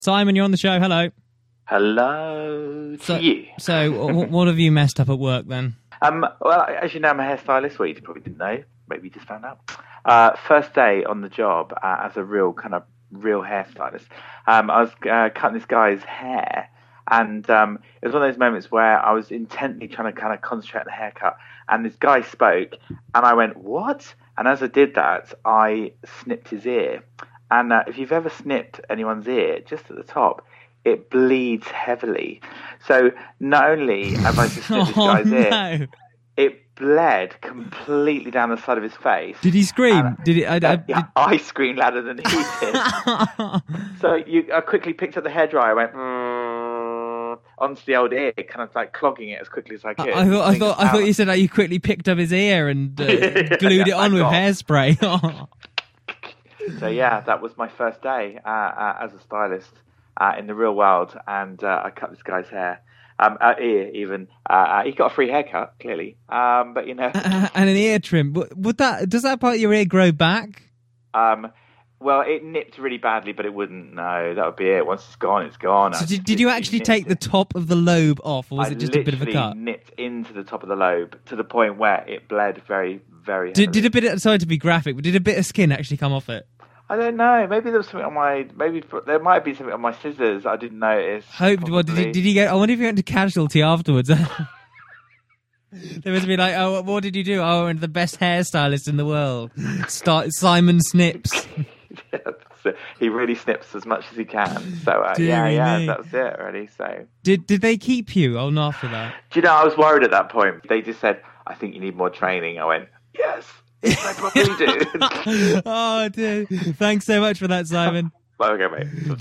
Simon, you're on the show. Hello. Hello to you. So, what have you messed up at work then? Well, as you know, I'm a hairstylist. Well, you probably didn't know. Maybe you just found out. First day on the job as a real hairstylist. I was cutting this guy's hair, and it was one of those moments where I was intently trying to kind of concentrate on the haircut, and this guy spoke, and I went, "What?" And as I did that, I snipped his ear. And if you've ever snipped anyone's ear, just at the top, it bleeds heavily. So not only have I just snipped this guy's ear, it bled completely down the side of his face. Did he scream? I screamed louder than he did. So I quickly picked up the hairdryer, went onto the old ear, kind of like clogging it as quickly as I could. I thought you said that you quickly picked up his ear and glued it on with hairspray. So yeah, that was my first day as a stylist in the real world, and I cut this guy's hair, ear even. He got a free haircut, clearly, but you know, and an ear trim. Does that part of your ear grow back? Well, it nipped really badly, but it wouldn't. No, that would be it. Once it's gone, it's gone. So did you actually take the top of the lobe off, or was it just a bit of a cut? I nipped into the top of the lobe to the point where it bled very, very heavily. Did a bit? Sorry to be graphic, but did a bit of skin actually come off it? I don't know. Maybe there was something on my. There might be something on my scissors I didn't notice. Well, did he get? I wonder if he went to casualty afterwards. There must be like, oh, what did you do? Oh, and the best hairstylist in the world, Simon Snips. So he really snips as much as he can. So that's it really. So did they keep you on after that? Do you know, I was worried at that point. They just said, "I think you need more training." I went, "Yes, I probably do." Oh, dude! Thanks so much for that, Simon. Okay, mate.